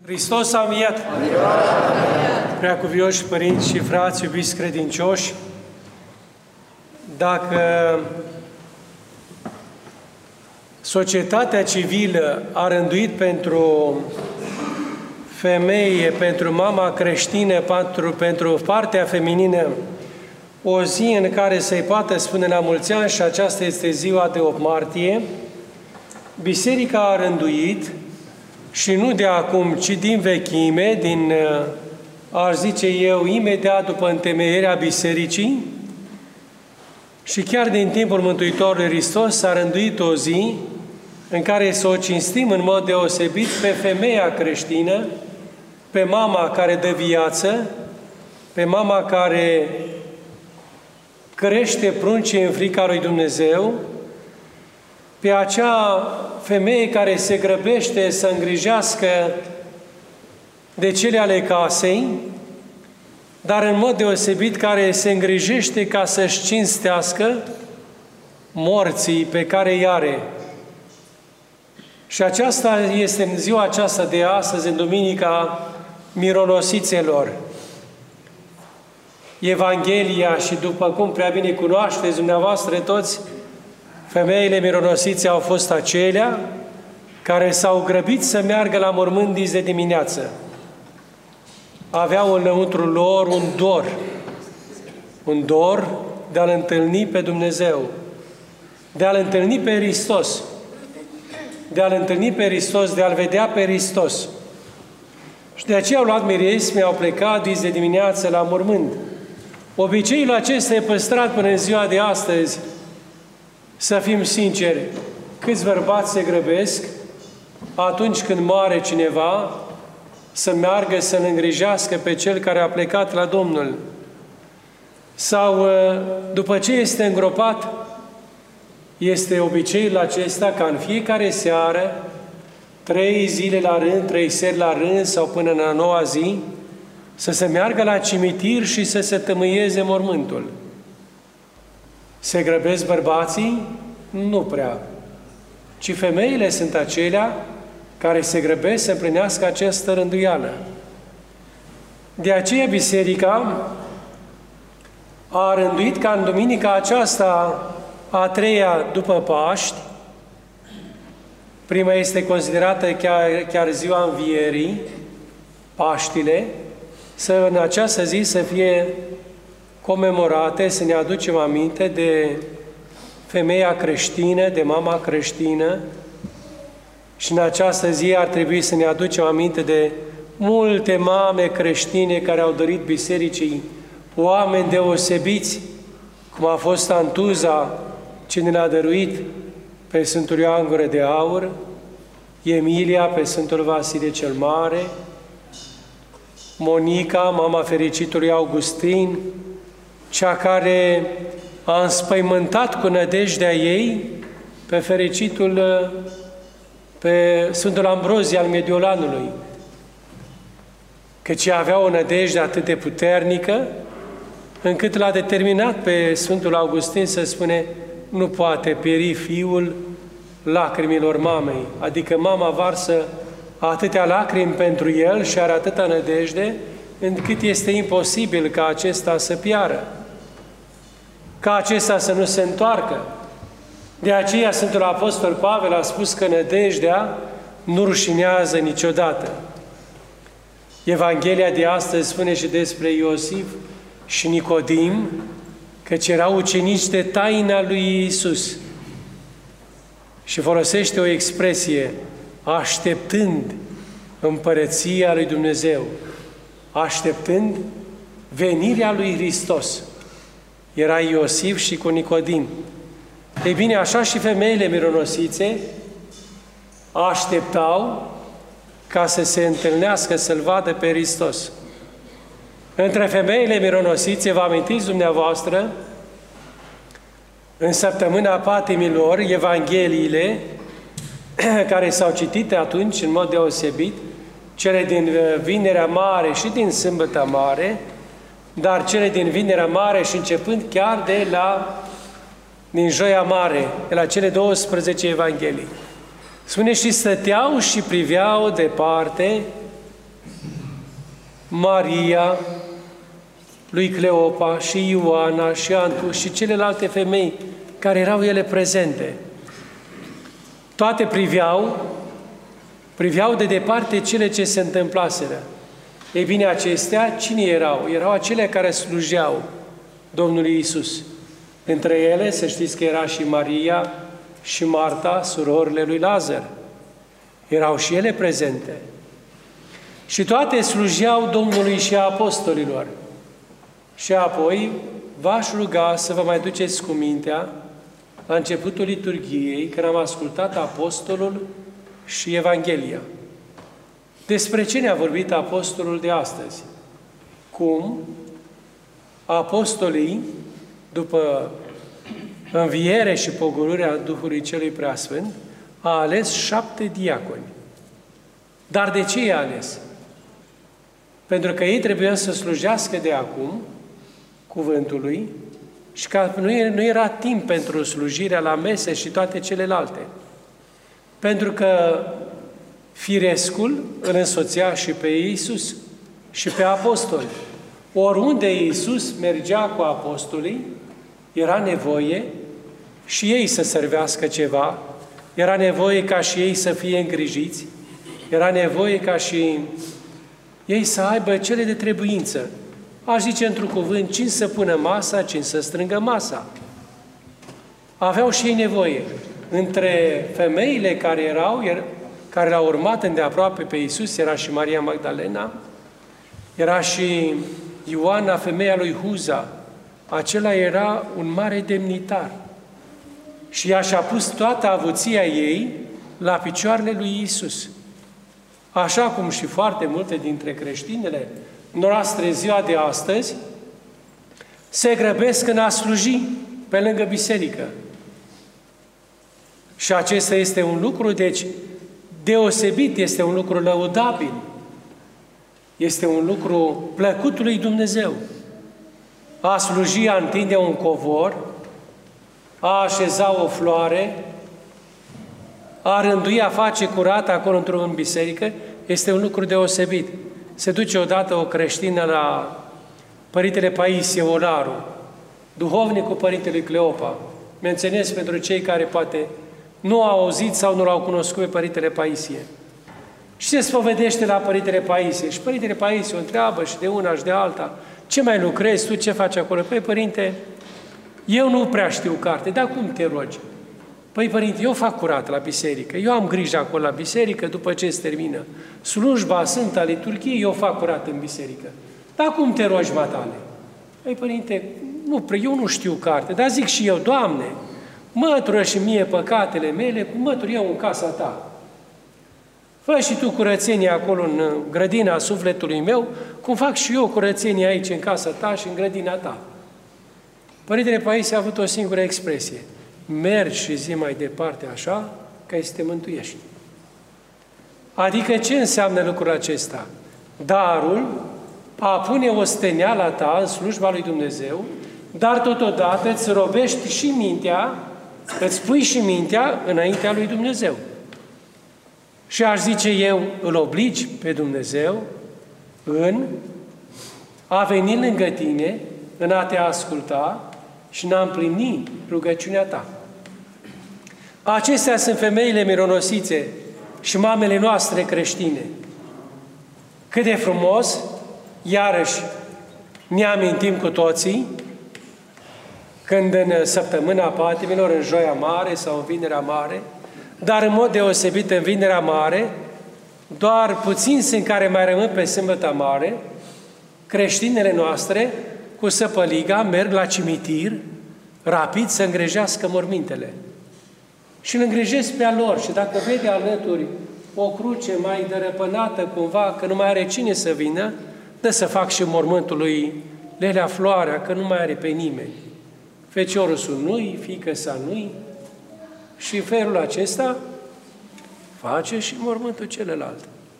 Hristos a înviat! Preacuvioși părinți și frați, iubiți credincioși, dacă societatea civilă a rânduit pentru femeie, pentru mama creștină, pentru partea feminină, o zi în care să-i poată spune la mulți ani, și aceasta este ziua de 8 martie, Biserica a rânduit, și nu de acum, ci din vechime, aș zice eu, imediat după întemeierea Bisericii, și chiar din timpul Mântuitorului Hristos s-a rânduit o zi în care să o cinstim în mod deosebit pe femeia creștină, pe mama care dă viață, pe mama care crește pruncii în frica lui Dumnezeu, pe acea femeie care se grăbește să îngrijească de cele ale casei, dar în mod deosebit care se îngrijește ca să-și cinstească morții pe care îi are. Și aceasta este în ziua aceasta de astăzi, în Duminica Mironosițelor. Evanghelia, și după cum prea bine cunoașteți dumneavoastră toți, femeile mironosițe au fost acelea care s-au grăbit să meargă la mormânt dis de dimineață. Aveau înăuntru lor un dor de a-L întâlni pe Dumnezeu, de a-L întâlni pe Hristos, de a-L întâlni pe Hristos, de a-L vedea pe Hristos. Și de aceea au luat miresme, au plecat dis de dimineață la mormânt. Obiceiul acesta e păstrat până în ziua de astăzi. Să fim sinceri, câți bărbați se grăbesc atunci când moare cineva să meargă să-L îngrijească pe cel care a plecat la Domnul? Sau după ce este îngropat, este obiceiul acesta ca în fiecare seară, 3 zile la rând, 3 seri la rând sau până în a 9-a zi, să se meargă la cimitir și să se tămâieze mormântul. Se grăbesc bărbații? Nu prea. Ci femeile sunt acelea care se grăbesc să împlinească această rânduială. De aceea Biserica a rânduit ca în duminica aceasta, a 3-a după Paști, prima este considerată chiar ziua Învierii, Paștile, să în această zi să fie comemorate, să ne aducem aminte de femeia creștină, de mama creștină, și în această zi ar trebui să ne aducem aminte de multe mame creștine care au dăruit Bisericii oameni deosebiți, cum a fost Antuza, cine ne-a dăruit pe Sfântul Ioan Gură de Aur, Emilia pe Sfântul Vasile cel Mare, Monica, mama fericitului Augustin, cea care a înspăimântat cu nădejdea ei pe Sfântul Ambrozie al Mediolanului, căci avea o nădejde atât de puternică, încât l-a determinat pe Sfântul Augustin să spune: nu poate pieri fiul lacrimilor mamei, adică mama varsă atâtea lacrimi pentru el și are atâta nădejde, încât este imposibil ca acesta să piară, ca acesta să nu se întoarcă. De aceea Sfântul Apostol Pavel a spus că nădejdea nu rușinează niciodată. Evanghelia de astăzi spune și despre Iosif și Nicodim, căci erau ucenici de taina lui Iisus. Și folosește o expresie: așteptând împărăția lui Dumnezeu, așteptând venirea lui Hristos. Era Iosif și cu Nicodim. Ei bine, așa și femeile mironosițe așteptau ca să se întâlnească, să-L vadă pe Hristos. Între femeile mironosițe, vă amintiți dumneavoastră, în săptămâna patimilor, Evangheliile care s-au citit atunci în mod deosebit, cele din Vinerea Mare și din Sâmbăta Mare, dar cele din Vinerea Mare și începând chiar din Joia Mare, de la cele 12 Evanghelii. Spune: și stăteau și priveau departe Maria, lui Cleopa și Ioana și Antu și celelalte femei care erau ele prezente. Toate priveau de departe cele ce se întâmplaseră. Ei bine, acestea, cine erau? Erau acelea care slujeau Domnului Iisus. Între ele, să știți că era și Maria și Marta, surorile lui Lazar. Erau și ele prezente. Și toate slujeau Domnului și apostolilor. Și apoi v-aș ruga să vă mai duceți cu mintea la începutul liturghiei, când am ascultat apostolul și Evanghelia. Despre ce ne-a vorbit apostolul de astăzi? Cum apostolii, după înviere și pogorârea Duhului Celui Preasfânt, a ales 7 diaconi. Dar de ce i-a ales? Pentru că ei trebuiau să slujească de acum cuvântului și că nu era timp pentru slujirea la mese și toate celelalte. Pentru că firescul îl însoțea și pe Iisus și pe apostoli. Oriunde Iisus mergea cu apostolii, era nevoie și ei să servească ceva, era nevoie ca și ei să fie îngrijiți, era nevoie ca și ei să aibă cele de trebuință. Aș zice într-un cuvânt, cine să pună masa, cine să strângă masa. Aveau și ei nevoie. Între femeile care l-au urmat îndeaproape pe Iisus, era și Maria Magdalena, era și Ioana, femeia lui Huza. Acela era un mare demnitar. Și ea și-a pus toată avuția ei la picioarele lui Iisus. Așa cum și foarte multe dintre creștinele noastre ziua de astăzi se grăbesc în a sluji pe lângă biserică. Și acesta este un lucru, deci, deosebit, este un lucru lăudabil. Este un lucru plăcut lui Dumnezeu. A sluji, a întinde un covor, a așeza o floare, a rândui, a face curat acolo în biserică, este un lucru deosebit. Se duce odată o creștină la Părintele Paisie Olaru, duhovnicul Părintelui Cleopa. Menționez pentru cei care poate nu au auzit sau nu l-au cunoscut pe Părintele Paisie. Și se spovedește la Părintele Paisie. Și Părintele Paisie o întreabă și de una și de alta: ce mai lucrezi tu, ce faci acolo? Păi, Părinte, eu nu prea știu carte, dar cum te rogi? Păi, Părinte, eu fac curat la biserică, eu am grijă acolo la biserică, după ce se termină slujba Sfânta Liturghie, eu fac curat în biserică. Dar cum te rogi, matale? Păi, Părinte, eu nu știu carte, dar zic și eu: Doamne, mătură și mie păcatele mele, cum mătur eu în casa Ta. Fă și Tu curățenie acolo în grădina sufletului meu, cum fac și eu curățenie aici în casa Ta și în grădina Ta. Părintele Paisie a avut o singură expresie: mergi și zi mai departe așa, ca să te mântuiești. Adică ce înseamnă lucrul acesta? Darul a pune osteneala ta în slujba lui Dumnezeu, dar totodată îți robești și mintea, îți pui și mintea înaintea lui Dumnezeu. Și aș zice eu, îl obligi pe Dumnezeu în a veni lângă tine, în a te asculta și în a împlini rugăciunea ta. Acestea sunt femeile mironosițe și mamele noastre creștine. Cât de frumos, iarăși ne amintim cu toții, când în săptămâna patimilor, în Joia Mare sau în Vinerea Mare, dar în mod deosebit în Vinerea Mare, doar puțini sunt care mai rămân pe Sâmbăta Mare, creștinele noastre, cu săpăliga, merg la cimitir, rapid să îngrijească mormintele. Și îl îngrijesc pe a lor. Și dacă vede alături o cruce mai dărăpânată cumva, că nu mai are cine să vină, dă să fac și mormântul lui Lelea Floarea, că nu mai are pe nimeni. Feciorul sunt nu-i, fiică-sa nu-i, și în felul acesta face și mormântul celălalt.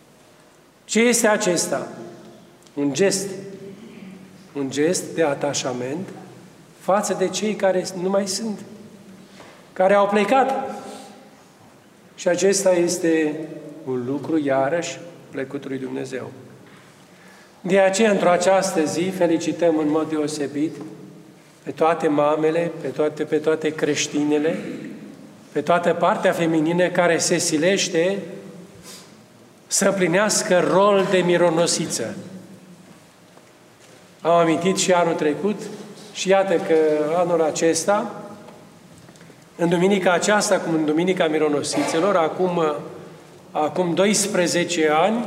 Ce este acesta? Un gest de atașament față de cei care nu mai sunt, care au plecat. Și acesta este un lucru, iarăși, plăcut lui Dumnezeu. De aceea, într-o această zi, felicităm în mod deosebit pe toate mamele, pe toate creștinele, pe toată partea feminină care se silește să împlinească rol de mironosiță. Am amintit și anul trecut și iată că anul acesta, în duminica aceasta, cum în Duminica Mironosițelor, acum 12 ani,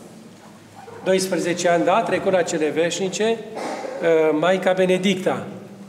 da, trecut la cele veșnice, Maica Benedicta,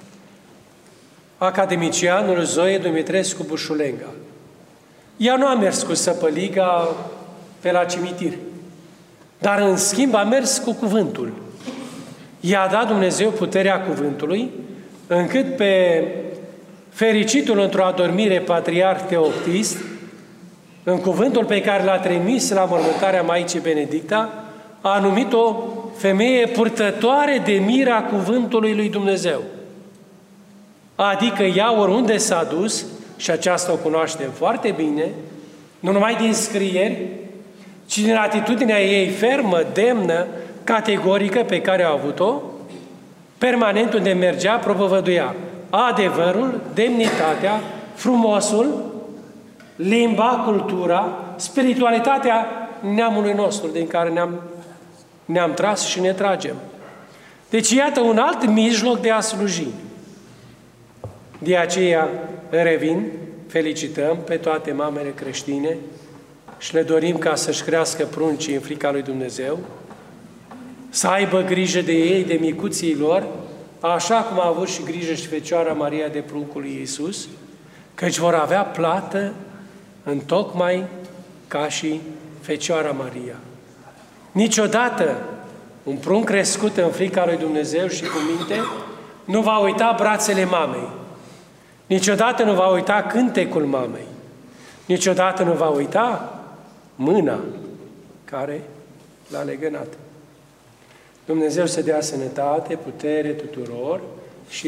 academicianul Zoe Dumitrescu Bușulenga. Ea nu a mers cu săpăliga pe la cimitir, dar în schimb a mers cu cuvântul. I-a dat Dumnezeu puterea cuvântului, încât pe fericitul într-o adormire patriarh Teoctist, în cuvântul pe care l-a trimis la mormântarea Maicii Benedicta, a numit-o femeie purtătoare de mira cuvântului lui Dumnezeu. Adică ea, oriunde s-a dus, și aceasta o cunoaștem foarte bine, nu numai din scrieri, ci din atitudinea ei fermă, demnă, categorică pe care a avut-o, permanent unde mergea, propovăduia adevărul, demnitatea, frumosul, limba, cultura, spiritualitatea neamului nostru, din care ne-am tras și ne tragem. Deci, iată un alt mijloc de a sluji. De aceea, revin, felicităm pe toate mamele creștine și le dorim ca să-și crească pruncii în frica lui Dumnezeu, să aibă grijă de ei, de micuții lor, așa cum a avut și grijă și Fecioara Maria de pruncul lui Iisus, căci vor avea plată întocmai ca și Fecioara Maria. Niciodată un prunc crescut în frica lui Dumnezeu și cu minte nu va uita brațele mamei. Niciodată nu va uita cântecul mamei. Niciodată nu va uita mâna care l-a legănat. Dumnezeu să dea sănătate, putere tuturor și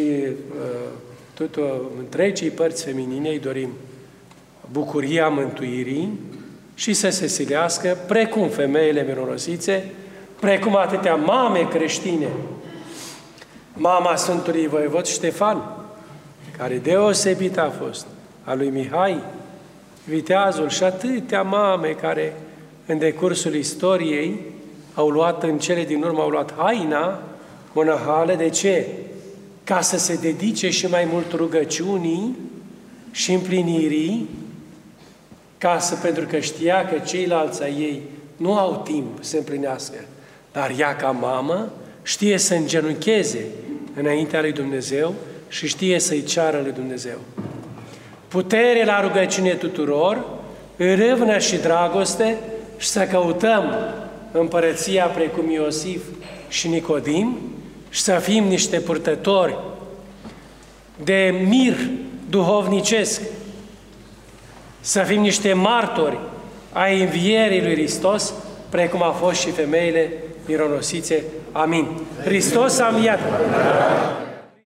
întregii părți feminine îi dorim bucuria mântuirii și să se silească, precum femeile mironosițe, precum atâtea mame creștine. Mama Sfântului Voievod Ștefan, care deosebit a fost, a lui Mihai, Viteazul și atâtea mame care în decursul istoriei au luat, în cele din urmă, au luat haina monahală. De ce? Ca să se dedice și mai mult rugăciunii și împlinirii, pentru că știa că ceilalți ai ei nu au timp să împlinească. Dar ea, ca mamă, știe să îngenuncheze înaintea lui Dumnezeu și știe să-i ceară lui Dumnezeu. Putere la rugăciune tuturor, râvnă și dragoste și să căutăm împărăția precum Iosif și Nicodim și să fim niște purtători de mir duhovnicesc, să fim niște martori ai învierii lui Hristos, precum a fost și femeile mironosițe. Amin. Hristos a înviat!